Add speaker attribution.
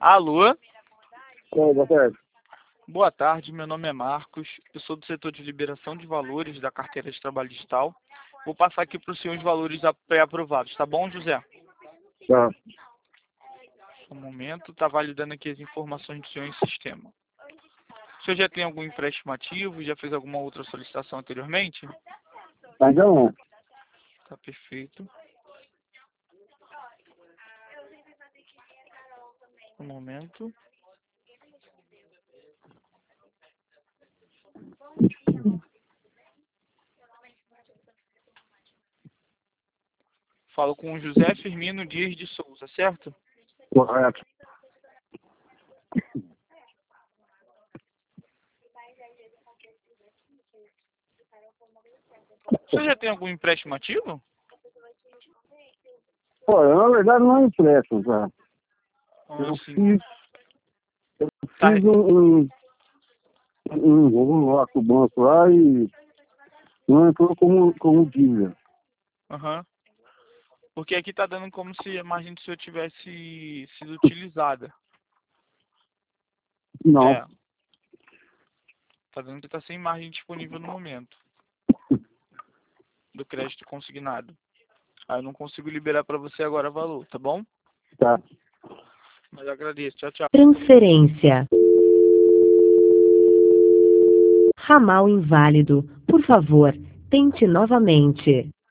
Speaker 1: Alô?
Speaker 2: Oi, boa tarde.
Speaker 1: Boa tarde, meu nome é Marcos, eu sou do setor de liberação de valores da carteira de trabalho digital. Vou passar aqui para o senhor os valores pré-aprovados, tá bom, José?
Speaker 2: Tá.
Speaker 1: No momento, está validando aqui as informações do senhor em sistema. O senhor já tem algum empréstimo ativo? Já fez alguma outra solicitação anteriormente?
Speaker 2: Ainda não.
Speaker 1: Tá perfeito. Um momento. Falo com o José Firmino Dias de Souza, certo?
Speaker 2: Correto.
Speaker 1: O senhor já tem algum empréstimo ativo?
Speaker 2: Pô, eu, na verdade não é empréstimo, tá? Eu
Speaker 1: Sim.
Speaker 2: fiz um rolo lá com o banco lá e não entrou como dívida.
Speaker 1: Aham. Porque aqui está dando como se a margem do senhor tivesse sido utilizada.
Speaker 2: Não.
Speaker 1: É. Tá dando que está sem margem disponível no momento do crédito consignado. Aí eu não consigo liberar para você agora valor, tá bom?
Speaker 2: Tá.
Speaker 1: Mas eu agradeço. Tchau, tchau.
Speaker 3: Transferência. Ramal inválido. Por favor, tente novamente.